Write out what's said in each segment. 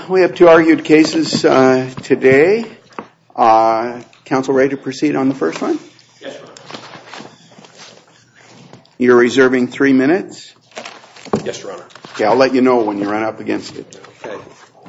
We have two argued cases today. Counsel ready to proceed on the first one? Yes, Your Honor. You're reserving 3 minutes? Yes, Your Honor. Okay, I'll let you know when you run up against it. Okay.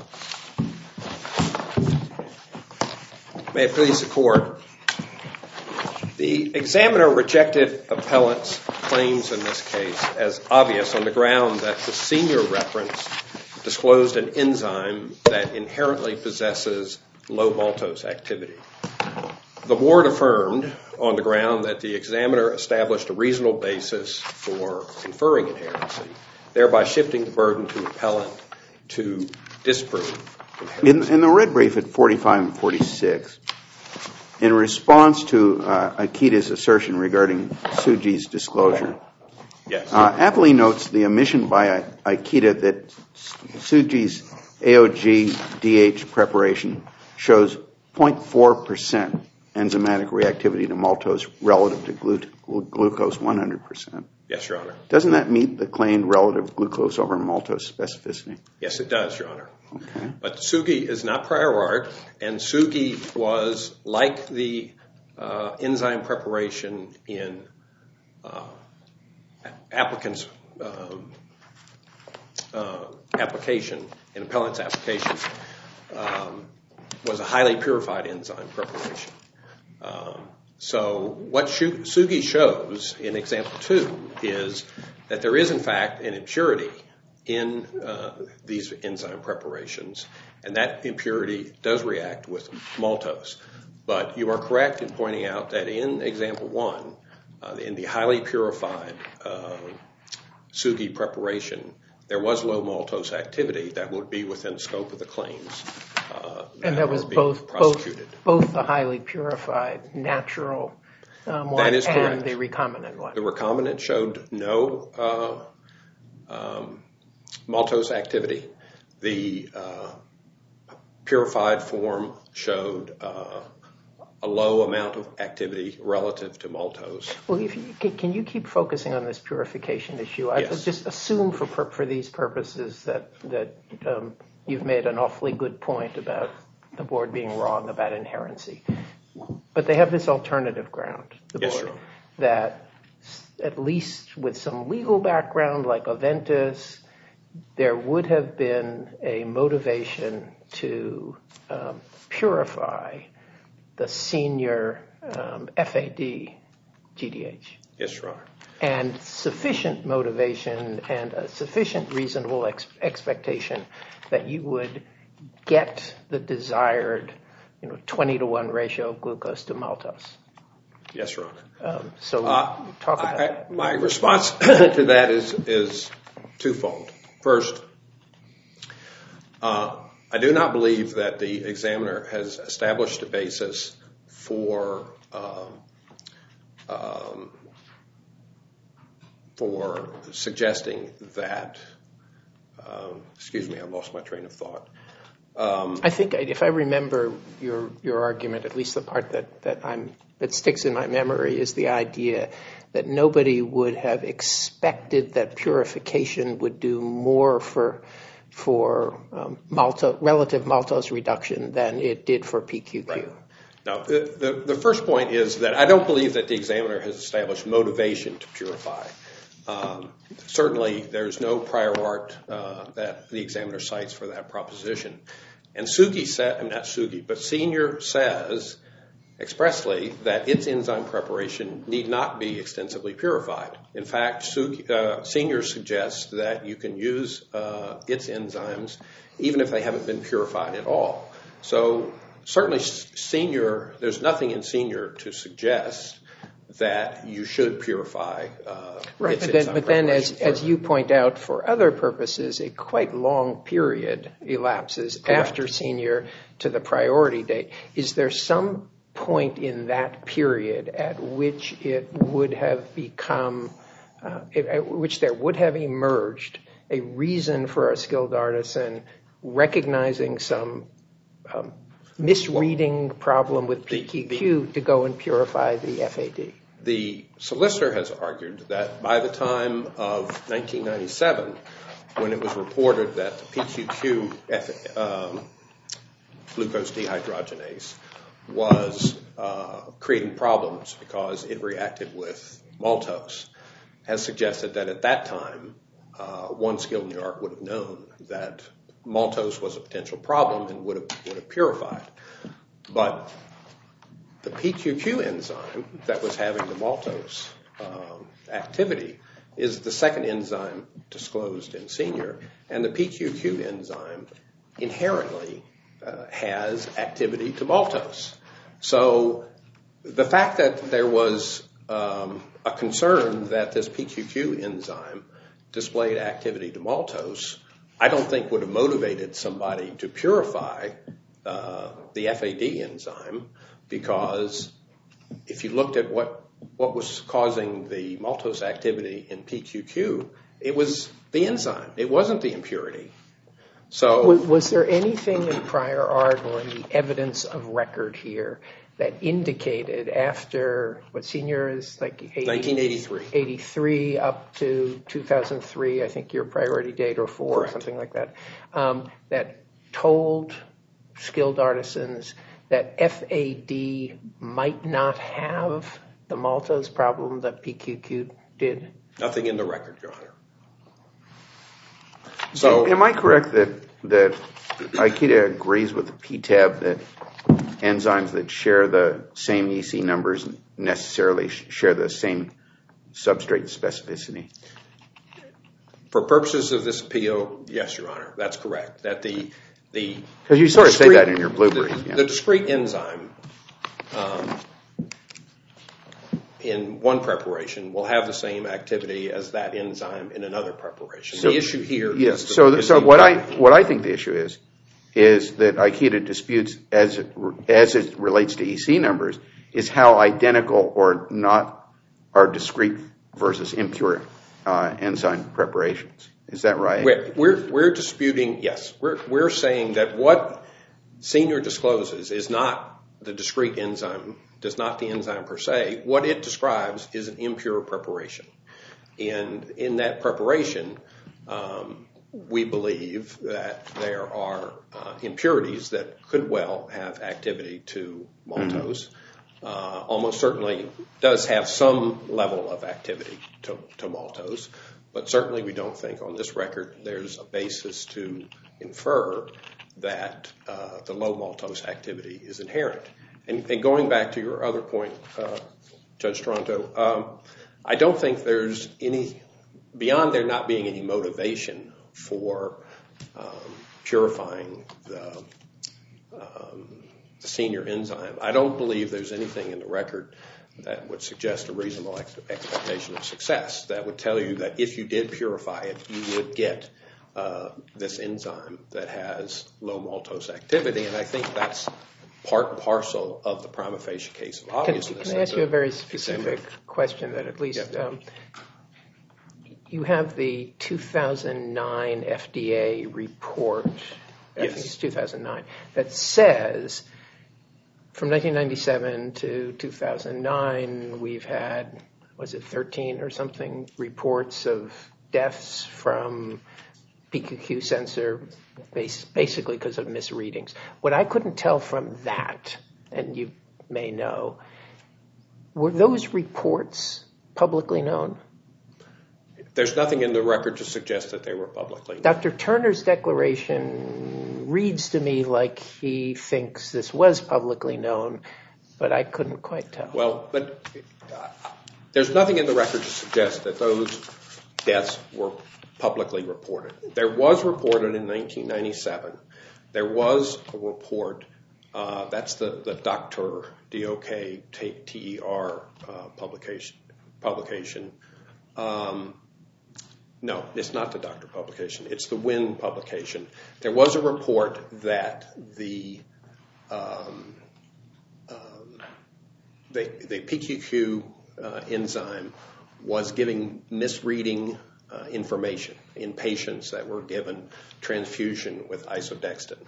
May it please the Court. The examiner rejected appellant's claims in this case as obvious on the ground that the senior reference disclosed an enzyme that inherently possesses low maltose activity. The board affirmed on the ground that the examiner established a reasonable basis for inferring inherency, thereby shifting the burden to appellant to disprove inherency. In the red brief at 45 and 46, in response to Akita's assertion regarding Tsuji's disclosure, Yes. Appley notes the omission by Akita that Tsuji's AOG-DH preparation shows 0.4% enzymatic reactivity to maltose relative to glucose 100%. Yes, Your Honor. Doesn't that meet the claimed relative glucose over maltose specificity? Yes, it does, Your Honor. Okay. But Tsuji is not prior art, and Tsuji was like the enzyme preparation in appellant's application, was a highly purified enzyme preparation. So what Tsuji shows in example 2 is that there is in fact an impurity in these enzyme preparations, and that impurity does react with maltose. But you are correct in pointing out that in example 1, in the highly purified Tsuji preparation, there was low maltose activity that would be within the scope of the claims. And that was both the highly purified natural one that is correct. And the recombinant one. The recombinant showed no maltose activity. The purified form showed a low amount of activity relative to maltose. Well, can you keep focusing on this purification issue? I just assume for these purposes that you've made an awfully good point about the board being wrong about inherency. But they have this alternative ground, the board, Yes, sure. that at least with some legal background like Aventis, there would have been a motivation to purify the senior FAD GDH. Yes, Your Honor. And sufficient motivation and a sufficient reasonable expectation that you would get the desired 20-to-1 ratio of glucose to maltose. Yes, Your Honor. So talk about that. My response to that is twofold. First, I do not believe that the examiner has established a basis for suggesting that, excuse me, I lost my train of thought. I think if I remember your argument, at least the part that sticks in my memory is the idea that nobody would have expected that purification would do more for relative maltose reduction than it did for PQQ. Right. Now, the first point is that I don't believe that the examiner has established motivation to purify. Certainly, there's no prior art that the examiner cites for that proposition. And Senior says expressly that its enzyme preparation need not be extensively purified. In fact, Senior suggests that you can use its enzymes even if they haven't been purified at all. So certainly, there's nothing in Senior to suggest that you should purify right, its enzyme but then preparation as you point out, for other purposes, a quite long period elapses after Senior to the priority date. Is there some point in that period at which it would have become, at which there would have emerged a reason for a skilled artisan recognizing some misreading problem with PQQ to go and purify the FAD? The solicitor has argued that by the time of 1997, when it was reported that the PQQ glucose dehydrogenase was creating problems because it reacted with maltose, has suggested that at that time, one skilled in the art would have known that maltose was a potential problem and would have purified. But the PQQ enzyme that was having the maltose activity is the second enzyme disclosed in Senior, and the PQQ enzyme inherently has activity to maltose. So the fact that there was a concern that this PQQ enzyme displayed activity to maltose, I don't think would have motivated somebody to purify the FAD enzyme, because if you looked at what was causing the maltose activity in PQQ, it was the enzyme. It wasn't the impurity. So was there anything in prior art or in the evidence of record here that indicated after what Senior is like 1983 up to 2003, I think your priority date, or 4, Correct. or something like that, that told skilled artisans that FAD might not have the maltose problem that PQQ did? Nothing in the record, Your Honor. So, am I correct that Ikeda agrees with the PTAB that enzymes that share the same EC numbers necessarily share the same substrate specificity? for purposes of this appeal, yes, Your Honor, that's correct. That because you sort of say that in your blue brief. The discrete enzyme in one preparation will have the same activity as that enzyme in another preparation. The issue here is... So what I think the issue is that Ikeda disputes, as it relates to EC numbers, is how identical or not are discrete versus impure enzyme preparations. Is that right? We're disputing, yes. We're saying that what Senior discloses is not the discrete enzyme, does not the enzyme per se. What it describes is an impure preparation. And in that preparation, we believe that there are impurities that could well have activity to maltose. Almost certainly does have some level of activity to maltose, but certainly we don't think on this record there's a basis to infer that the low maltose activity is inherent. And going back to your other point, Judge Toronto, I don't think there's any, beyond there not being any motivation for purifying the Senior enzyme, I don't believe there's anything in the record that would suggest a reasonable expectation of success. That would tell you that if you did purify it, you would get this enzyme that has low maltose activity, and I think that's part and parcel of the prima facie case of obviousness. Can I ask you a very specific question that at least... You have the 2009 FDA report, I think it's 2009, that says from 1997 to 2009 we've had, was it 13 or something, reports of deaths from PQQ sensor basically because of misreadings. What I couldn't tell from that, and you may know, were those reports publicly known? There's nothing in the record to suggest that they were publicly known. Dr. Turner's declaration reads to me like he thinks this was publicly known, but I couldn't quite tell. Well, but there's nothing in the record to suggest that those deaths were publicly reported. There was reported in 1997. There was a report, that's the Dr. D-O-K-T-E-R publication. No, it's not the doctor publication. It's the WIN publication. There was a report that the PQQ enzyme was giving misreading information in patients that were given transfusion with isodextin.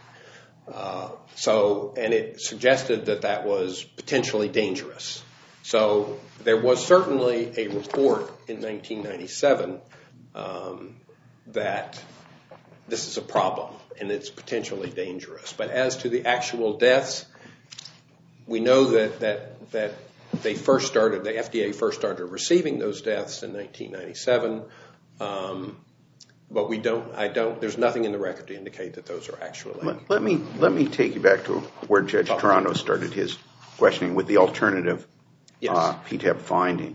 And it suggested that that was potentially dangerous. So there was certainly a report in 1997 that this is a problem and it's potentially dangerous. But as to the actual deaths, we know that they first started, the FDA first started receiving those deaths in 1997, but there's nothing in the record to indicate that those are actually. Let me take you back to where Judge Toronto started his questioning with the alternative PTAB finding.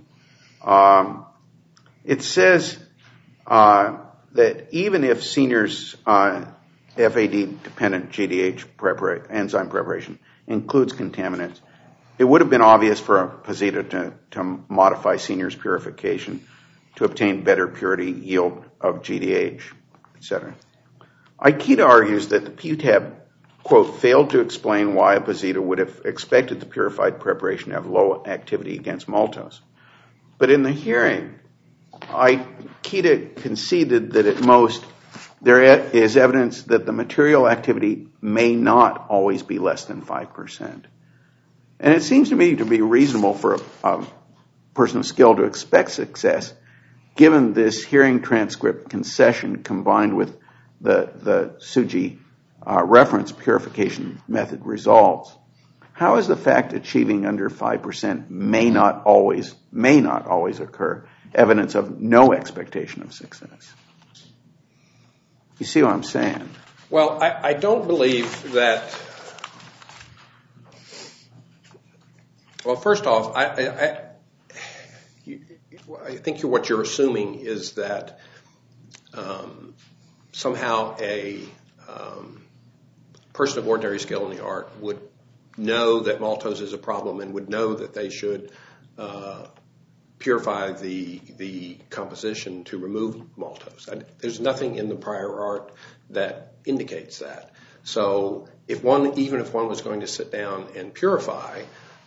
It says that even if seniors' FAD-dependent GDH enzyme preparation includes contaminants, it would have been obvious for Posita to modify seniors' purification to obtain better purity yield of GDH, etc. Ikeda argues that the PTAB, quote, failed to explain why Posita would have expected the purified preparation to have low activity against maltose. But in the hearing, Ikeda conceded that at most there is evidence that the material activity may not always be less than 5%. And it seems to me to be reasonable for a person of skill to expect success given this hearing transcript concession combined with the Tsuji reference purification method results. How is the fact achieving under 5% may not always occur evidence of no expectation of success? You see what I'm saying? Well, I don't believe that. Well, first off, I think what you're assuming is that somehow a person of ordinary skill in the art would know that maltose is a problem and would know that they should purify the composition to remove maltose. There's nothing in the prior art that indicates that. So even if one was going to sit down and purify,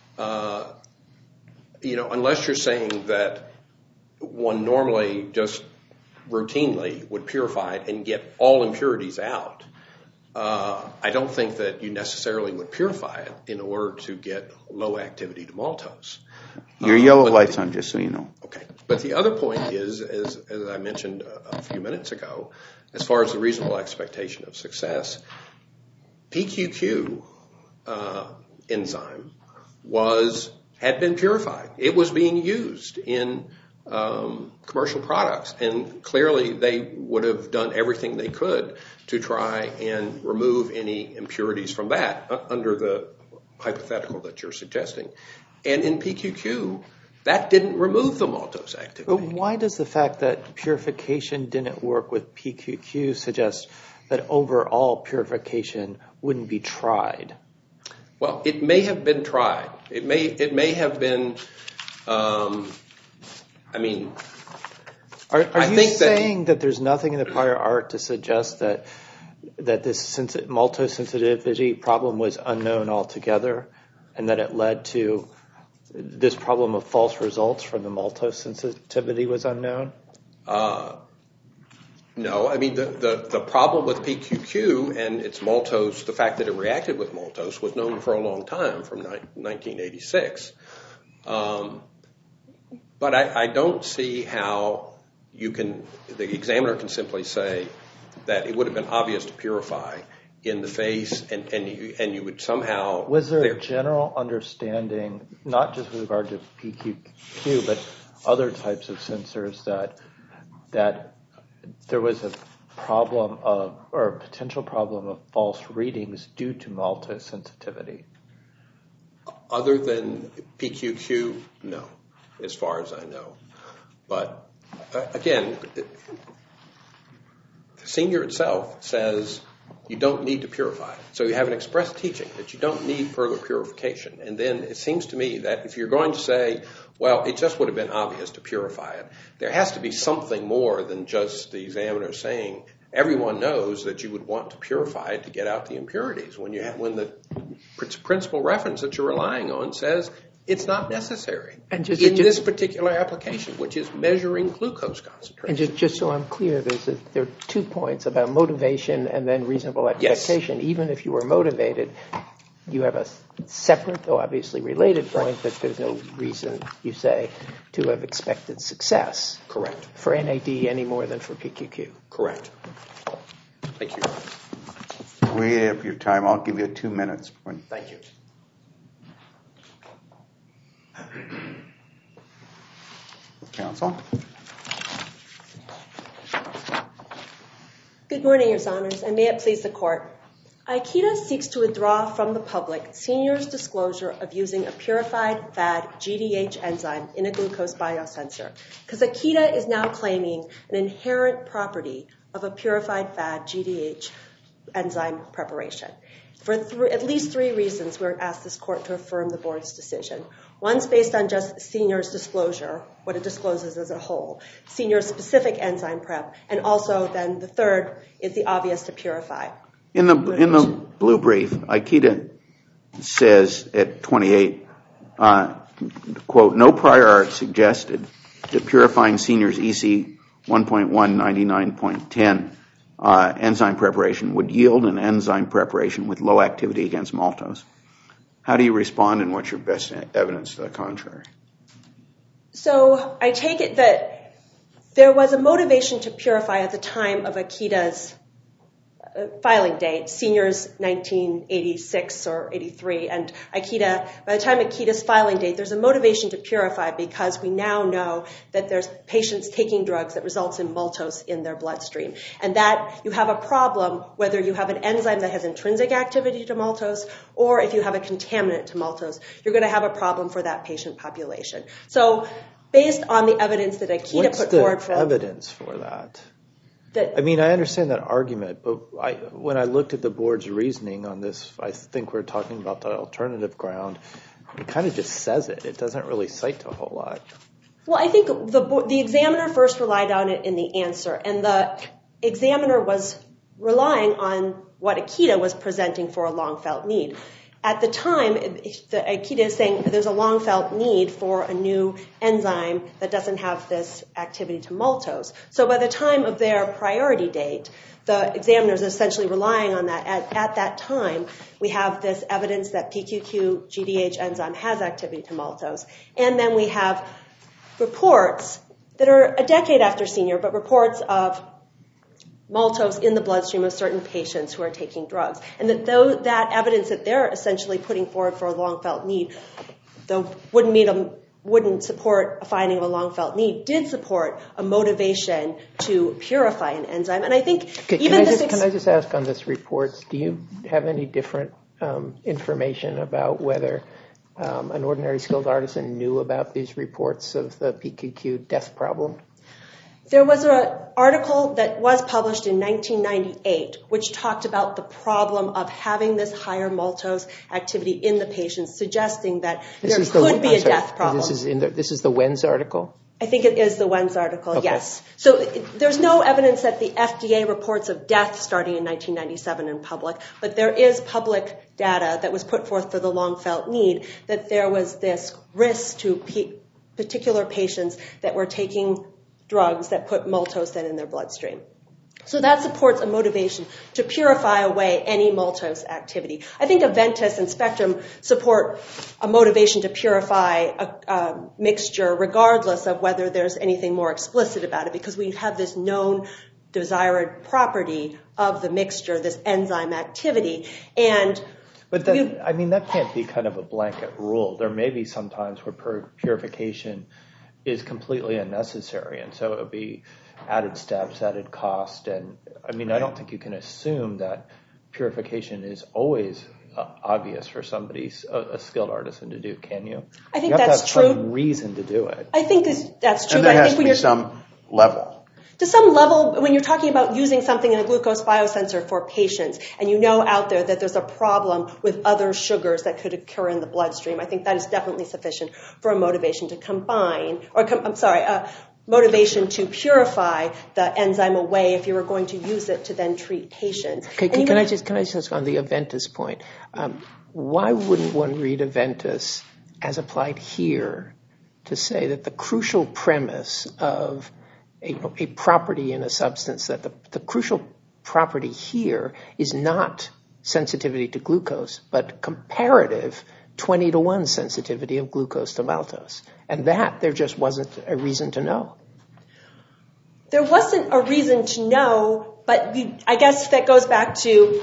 unless you're saying that one normally just routinely would purify it and get all impurities out, I don't think that you necessarily would purify it in order to get low activity to maltose. Your yellow light's on, just so you know. Okay. But the other point is, as I mentioned a few minutes ago, as far as the reasonable expectation of success, PQQ enzyme had been purified. It was being used in commercial products, and clearly they would have done everything they could to try and remove any impurities from that under the hypothetical that you're suggesting. And in PQQ, that didn't remove the maltose activity. But why does the fact that purification didn't work with PQQ suggest that overall purification wouldn't be tried? Well, it may have been tried. It may have been. Are you saying that there's nothing in the prior art to suggest that this maltose sensitivity problem was unknown altogether, and that it led to this problem of false results from the maltose sensitivity was unknown? No. I mean, the problem with PQQ and its maltose, the fact that it reacted with maltose, was known for a long time, from 1986. But I don't see how the examiner can simply say that it would have been obvious to purify in the face, and you would somehow. Was there a general understanding, not just with regard to PQQ, but other types of sensors, that there was a problem or a potential problem of false readings due to maltose sensitivity? Other than PQQ, no, as far as I know. But again, the senior itself says you don't need to purify it. So you have an express teaching that you don't need further purification. And then it seems to me that if you're going to say, well, it just would have been obvious to purify it, there has to be something more than just the examiner saying everyone knows that you would want to purify it to get out the impurities when the principal reference that you're relying on says it's not necessary in this particular application, which is measuring glucose concentration. And just so I'm clear, there are 2 points about motivation and then reasonable expectation. Yes. Even if you were motivated, you have a separate, though obviously related point that there's no reason, you say, to have expected success. Correct. For NAD any more than for PQQ. Correct. Thank you. We have your time. I'll give you 2 minutes. Thank you. Counsel? Good morning, Your Honors, and may it please the Court. Akita seeks to withdraw from the public Senior's disclosure of using a purified FAD GDH enzyme in a glucose biosensor, because Akita is now claiming an inherent property of a purified FAD GDH enzyme preparation. For at least 3 reasons, we're asked this Court to affirm the Board's decision. One's based on just Senior's disclosure, what it discloses as a whole, Senior's specific enzyme prep, and also then the third is the obvious to purify. In the blue brief, Akita says at 28, quote, no prior art suggested that purifying Senior's EC 1.199.10 enzyme preparation would yield an enzyme preparation with low activity against maltose. How do you respond, and what's your best evidence to the contrary? So I take it that there was a motivation to purify at the time of Akita's filing date, Senior's 1986 or 83, and Akita, by the time Akita's filing date, there's a motivation to purify because we now know that there's patients taking drugs that results in maltose in their bloodstream, and that you have a problem whether you have an enzyme that has intrinsic activity to maltose or if you have a contaminant to maltose, you're going to have a problem for that patient population. So based on the evidence that Akita put forward... What's the evidence for that? I mean, I understand that argument, but when I looked at the Board's reasoning on this, I think we're talking about the alternative ground. It kind of just says it. It doesn't really cite a whole lot. Well, I think the examiner first relied on it in the answer, and the examiner was relying on what Akita was presenting for a long-felt need. At the time, Akita is saying there's a long-felt need for a new enzyme that doesn't have this activity to maltose. So by the time of their priority date, the examiner is essentially relying on that. At that time, we have this evidence that PQQ GDH enzyme has activity to maltose. And then we have reports that are a decade after Senior, but reports of maltose in the bloodstream of certain patients who are taking drugs. And that evidence that they're essentially putting forward for a long-felt need, though wouldn't support a finding of a long-felt need, did support a motivation to purify an enzyme. And I think Can I just ask on this report, do you have any different information about whether an ordinary skilled artisan knew about these reports of the PQQ death problem? There was an article that was published in 1998 which talked about the problem of having this higher maltose activity in the patients, suggesting that there could be a death problem. This is the Wenz article? I think it is the Wenz article, okay. Yes. So there's no evidence that the FDA reports of death starting in 1997 in public, but there is public data that was put forth for the long-felt need that there was this risk to particular patients that were taking drugs that put maltose in their bloodstream. So that supports a motivation to purify away any maltose activity. I think Aventis and Spectrum support a motivation to purify a mixture regardless of whether there's anything more explicit about it, because we have this known desired property of the mixture, this enzyme activity. But that can't be kind of a blanket rule. There may be some times where purification is completely unnecessary, and so it would be added steps, added cost, and I don't think you can assume that purification is always obvious for somebody, a skilled artisan, to do, can you? I think that's true. You have to have some reason to do it. I think that's true. And there has to be some level. To some level, when you're talking about using something in a glucose biosensor for patients, and you know out there that there's a problem with other sugars that could occur in the bloodstream, I think that is definitely sufficient for a motivation to motivation to purify the enzyme away if you were going to use it to then treat patients. Can I just ask on the Aventis point? Why wouldn't one read Aventis as applied here to say that the crucial premise of a property in a substance, that the crucial property here is not sensitivity to glucose, but comparative 20-to-1 sensitivity of glucose to maltose. And that there just wasn't a reason to know. There wasn't a reason to know, but I guess that goes back to,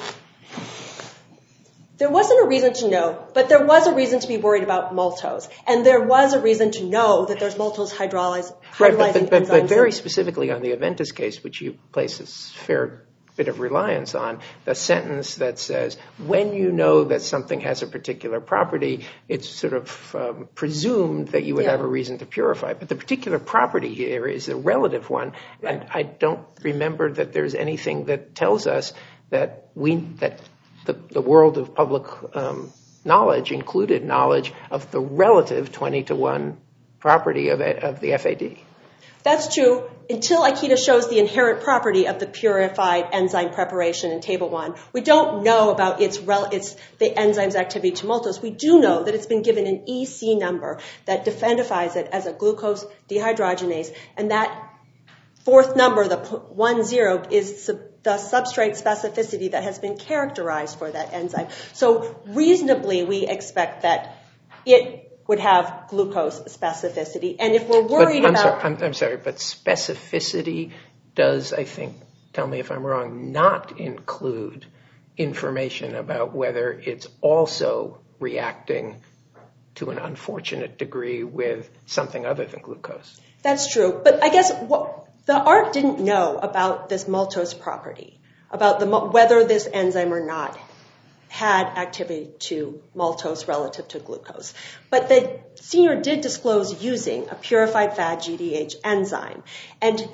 there wasn't a reason to know, but there was a reason to be worried about maltose. And there was a reason to know that there's maltose hydrolyzing enzymes. But very specifically on the Aventis case, which you place a fair bit of reliance on, the sentence that says, when you know that something has a particular property, it's sort of presumed that you would have a reason to purify. But the particular property here is a relative one, and I don't remember that there's anything that tells us that the world of public knowledge included knowledge of the relative 20-to-1 property of the FAD. That's true until Akita shows the inherent property of the purified enzyme preparation in Table 1. We don't know about the enzyme's activity to maltose. We do know that it's been given an EC number that identifies it as a glucose dehydrogenase, and that fourth number, the 10, is the substrate specificity that has been characterized for that enzyme. So reasonably, we expect that it would have glucose specificity. And if we're worried about... I'm sorry, but specificity does, I think, tell me if I'm wrong, not include information about whether it's also reacting to an unfortunate degree with something other than glucose. That's true. But I guess the art didn't know about this maltose property, about whether this enzyme or not had activity to maltose relative to glucose. But the senior did disclose using a purified FAD-GDH enzyme. And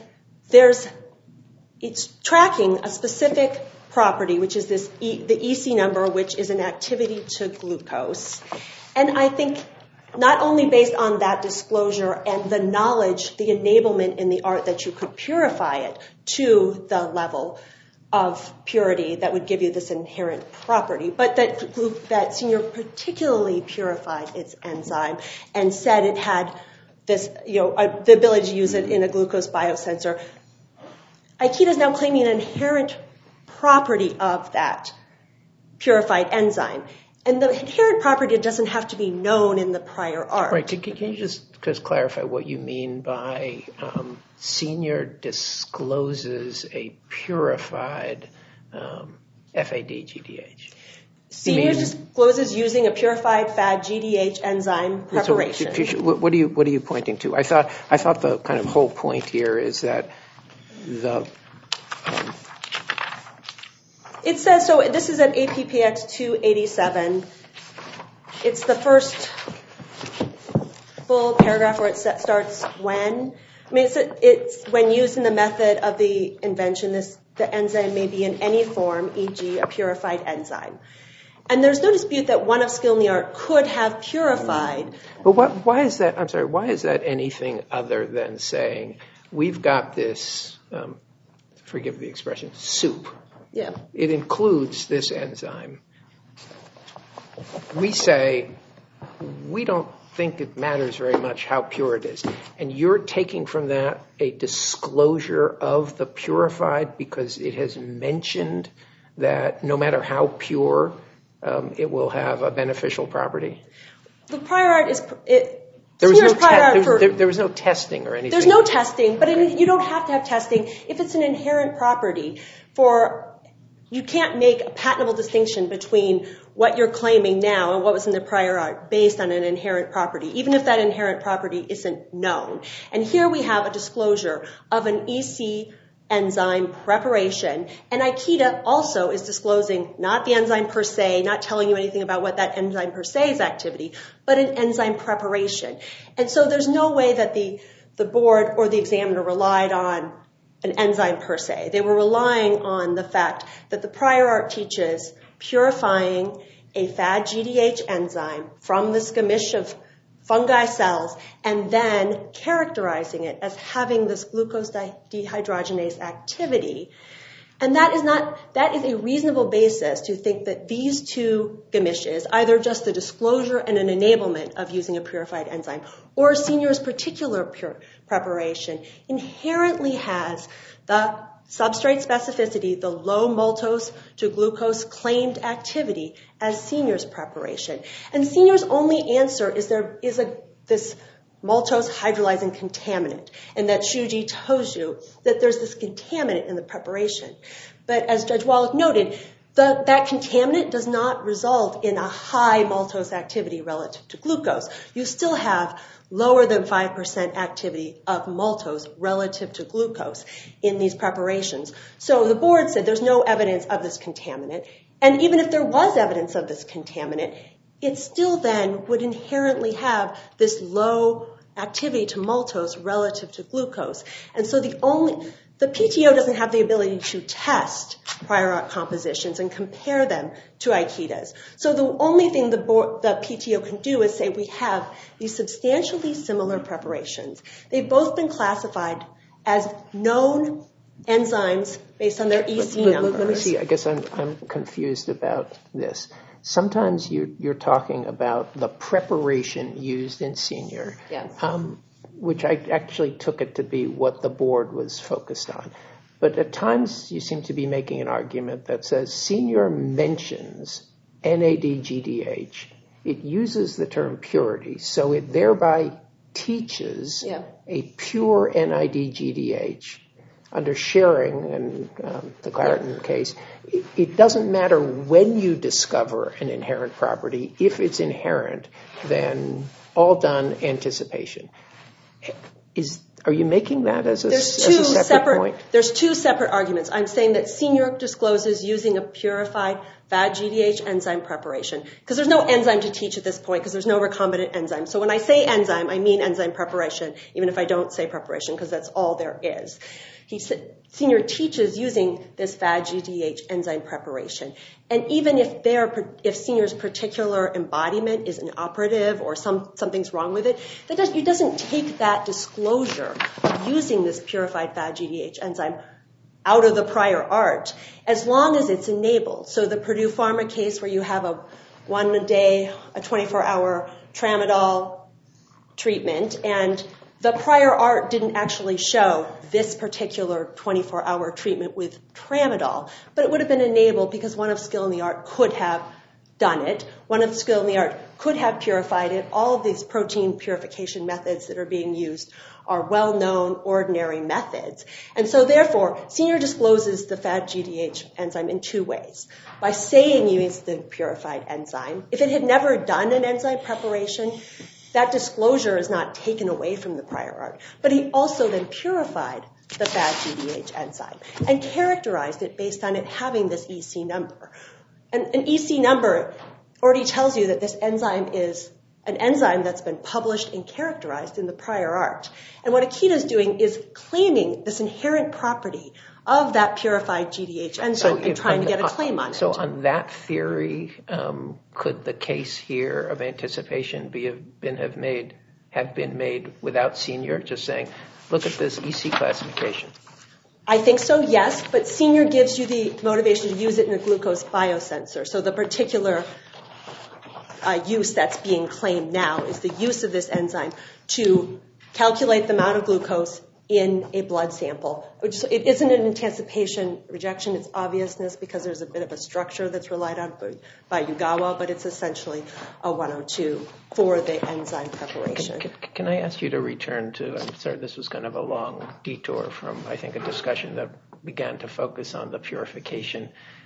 it's tracking a specific property, which is the EC number, which is an activity to glucose. And I think not only based on that disclosure and the knowledge, the enablement in the art that you could purify it to the level of purity that would give you this inherent property, but that senior particularly purified its enzyme and said it had this, the ability to use it in a glucose biosensor. Akita is now claiming an inherent property of that purified enzyme. And the inherent property doesn't have to be known in the prior art. Right. Can you just clarify what you mean by senior discloses a purified FAD-GDH? Senior discloses using a purified FAD-GDH enzyme preparation. So, what are you pointing to? I thought the kind of whole point here is that the it says, so this is at APPX 287. It's the first full paragraph where it starts when. I mean, it's when used in the method of the invention, the enzyme may be in any form, e.g. a purified enzyme. And there's no dispute that one of skill in the art could have purified. But why is that? I'm sorry. Why is that anything other than saying we've got this? Forgive the expression, soup. Yeah. It includes this enzyme. We say we don't think it matters very much how pure it is. And you're taking from that a disclosure of the purified because it has mentioned that no matter how pure, it will have a beneficial property. The prior art is... There was no testing or anything. There's no testing, but you don't have to have testing. If it's an inherent property, you can't make a patentable distinction between what you're claiming now and what was in the prior art based on an inherent property, even if that inherent property isn't known. And here we have a disclosure of an EC enzyme preparation, and Akita also is disclosing not the enzyme per se, not telling you anything about what that enzyme per se's activity, but an enzyme preparation. And so there's no way that the board or the examiner relied on an enzyme per se. They were relying on the fact that the prior art teaches purifying a FAD-GDH enzyme from this gamish of fungi cells and then characterizing it as having this glucose dehydrogenase activity. And that is a reasonable basis to think that these two gamishes, either just the disclosure and an enablement of using a purified enzyme or a senior's particular preparation, inherently has the substrate specificity, the low maltose to glucose claimed activity as Senior's preparation. And Senior's only answer is this maltose hydrolyzing contaminant, and that Shuji tells you that there's this contaminant in the preparation. But as Judge Wallach noted, that contaminant does not result in a high maltose activity relative to glucose. You still have lower than 5% activity of maltose relative to glucose in these preparations. So the board said there's no evidence of this contaminant, and even if there was evidence of this contaminant, it still then would inherently have this low activity to maltose relative to glucose. And so the PTO doesn't have the ability to test prior art compositions and compare them to Aikida's. So the only thing the PTO can do is say we have these substantially similar preparations. They've both been classified as known enzymes based on their EC numbers. Let me see. I guess I'm confused about this. Sometimes you're talking about the preparation used in Senior, Yes. Which I actually took it to be what the board was focused on. But at times you seem to be making an argument that says Senior mentions NADGDH. It uses the term purity, so it thereby teaches a pure NADGDH. Under Schering and the Clareton case, it doesn't matter when you discover an inherent property. If it's inherent, then all done anticipation. Are you making that as a separate point? There's two separate arguments. I'm saying that Senior discloses using a purified FAD-GDH enzyme preparation, because there's no enzyme to teach at this point, because there's no recombinant enzyme. So when I say enzyme, I mean enzyme preparation, even if I don't say preparation, because that's all there is. Senior teaches using this FAD-GDH enzyme preparation. And even if Senior's particular embodiment is inoperative or something's wrong with it, it doesn't take that disclosure of using this purified FAD-GDH enzyme out of the prior art, as long as it's enabled. So the Purdue Pharma case where you have a 24-hour tramadol treatment, and the prior art didn't actually show this particular 24-hour treatment with tramadol, but it would have been enabled because one of skill in the art could have done it. One of skill in the art could have purified it. All of these protein purification methods that are being used are well-known, ordinary methods. And so therefore, Senior discloses the FAD-GDH enzyme in two ways. By saying use the purified enzyme, if it had never done an enzyme preparation, that disclosure is not taken away from the prior art. But he also then purified the FAD-GDH enzyme and characterized it based on it having this EC number. And an EC number already tells you that this enzyme is an enzyme that's been published and characterized in the prior art. And what Akita is doing is claiming this inherent property of that purified GDH enzyme and trying to get a claim on it. So on that theory, could the case here of anticipation have been made without Senior, just saying, look at this EC classification? I think so, yes, but Senior gives you the motivation to use it in a glucose biosensor. So the particular use that's being claimed now is the use of this enzyme to calculate the amount of glucose in a blood sample. It isn't an anticipation rejection, it's obviousness, because there's a bit of a structure that's relied on by Yugawa, but it's essentially a 102 for the enzyme preparation. Can I ask you to return to, I'm sorry, this was kind of a long detour from, I think, a discussion that began to focus on the purification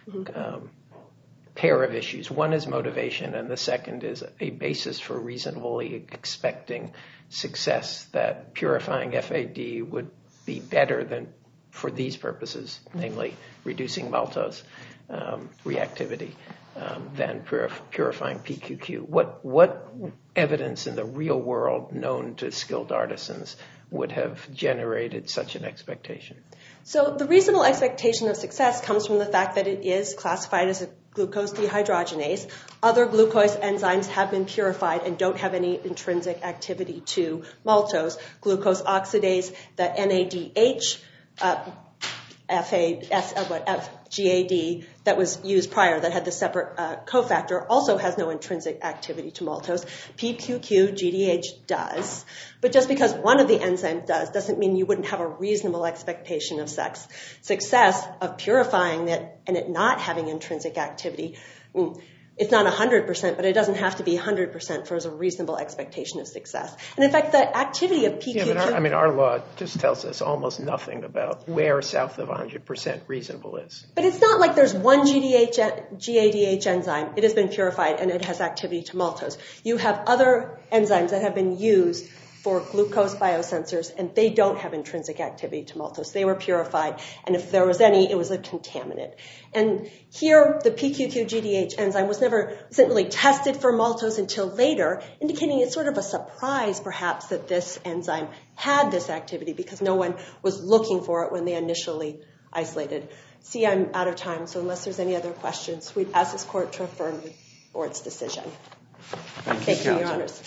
pair of issues. One is motivation, and the second is a basis for reasonably expecting success, that purifying FAD would be better than, for these purposes, namely reducing maltose reactivity, than purifying PQQ. What evidence in the real world known to skilled artisans would have generated such an expectation? So the reasonable expectation of success comes from the fact that it is classified as a glucose dehydrogenase. Other glucose enzymes have been purified and don't have any intrinsic activity to maltose. Glucose oxidase, the NADH GAD that was used prior that had the separate cofactor also has no intrinsic activity to maltose. PQQ GDH does. But just because one of the enzymes does doesn't mean you wouldn't have a reasonable expectation of success of purifying it and it not having intrinsic activity. It's not 100%, but it doesn't have to be 100% for a reasonable expectation of success. And in fact, the activity of PQQ... Yeah, but our law just tells us almost nothing about where south of 100% reasonable is. But it's not like there's one GADH enzyme. It has been purified and it has activity to maltose. You have other enzymes that have been used for glucose biosensors, and they don't have intrinsic activity to maltose. They were purified, and if there was any, it was a contaminant. And here, the PQQ-GDH enzyme wasn't really tested for maltose until later, indicating it's sort of a surprise, perhaps, that this enzyme had this activity because no one was looking for it when they initially isolated. See, I'm out of time, so unless there's any other questions, we'd ask this court to affirm the board's decision. Thank you, Your Honors.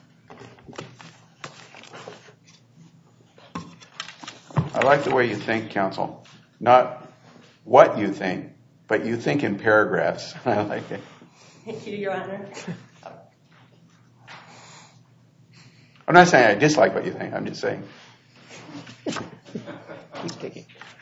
I like the way you think, counsel. Not what you think, but you think in paragraphs. I like it. Thank you, Your Honor. I'm not saying I dislike what you think. I'm just saying. Keep thinking.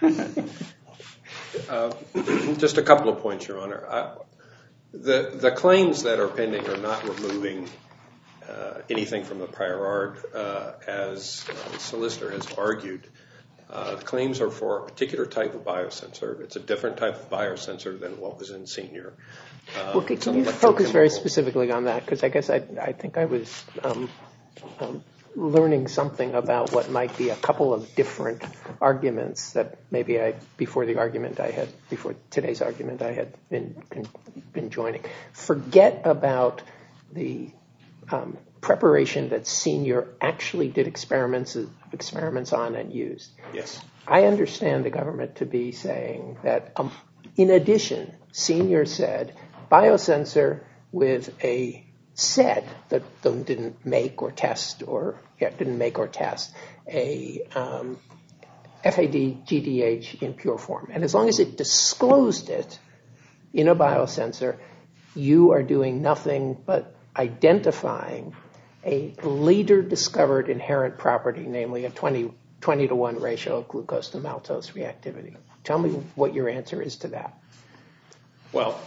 Just a couple of points, Your Honor. The claims that are pending are not removing anything from the prior art, as the solicitor has argued. The claims are for a particular type of biosensor. It's a different type of biosensor than what was in Senior. Can you focus very specifically on that? Because I guess I think I was learning something about what might be a couple of different arguments that maybe before today's argument I had been joining. Forget about the preparation that Senior actually did experiments on and used. Yes. I understand the government to be saying that in addition, Senior said biosensor with a set that didn't make or test a FAD GDH in pure form. And as long as it disclosed it in a biosensor, you are doing nothing but identifying a later discovered inherent property, namely a 20-to-1 ratio of glucose to maltose reactivity. Tell me what your answer is to that. Well,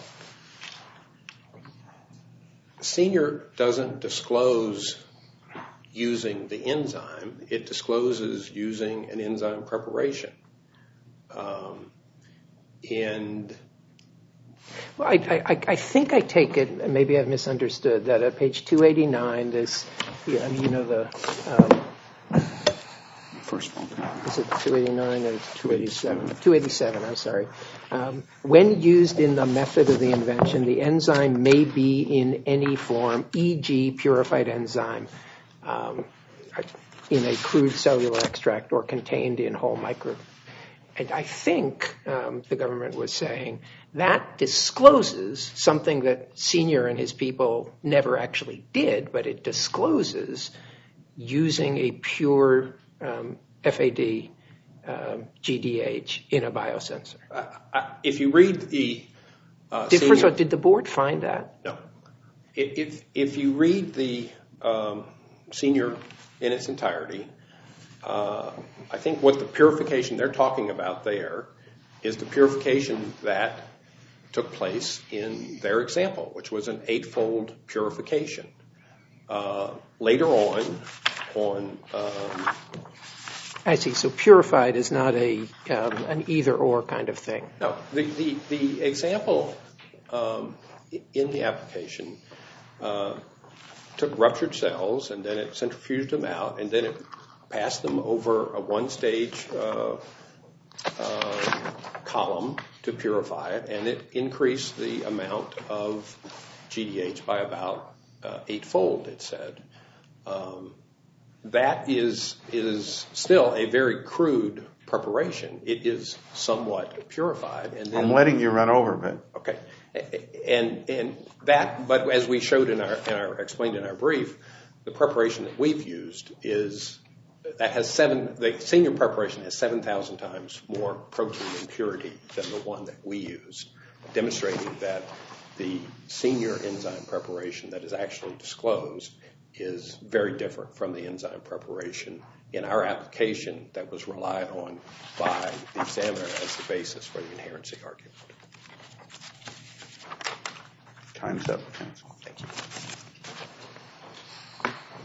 Senior doesn't disclose using the enzyme. It discloses using an enzyme preparation. Well, I think I take it, and maybe I've misunderstood, that at page 289, the First one. Is it 289 or 287? 287, I'm sorry. When used in the method of the invention, the enzyme may be in any form, e.g. purified enzyme, in a crude cellular extract or contained in whole micro. And I think the government was saying that discloses something that Senior and his people never actually did, but it discloses using a pure FAD GDH in a biosensor. If you read the First of all, did the board find that? No. If you read the Senior in its entirety, I think what the purification they're talking about there is the purification that took place in their example, which was an 8-fold purification. Later on I see. So purified is not an either-or kind of thing. No. The example in the application took ruptured cells, and then it centrifuged them out, and then it passed them over a one-stage column to purify it, and it increased the amount of GDH by about 8-fold, it said. That is still a very crude preparation. It is somewhat purified. And then, I'm letting you run over a bit. Okay. And that, but as we showed explained in our brief, the preparation that we've used is the senior preparation has 7,000 times more protein impurity than the one that we used, demonstrating that the senior enzyme preparation that is actually disclosed is very different from the enzyme preparation in our application that was relied on by the examiner as the basis for the inherency argument. Time's up, counsel. Thank you.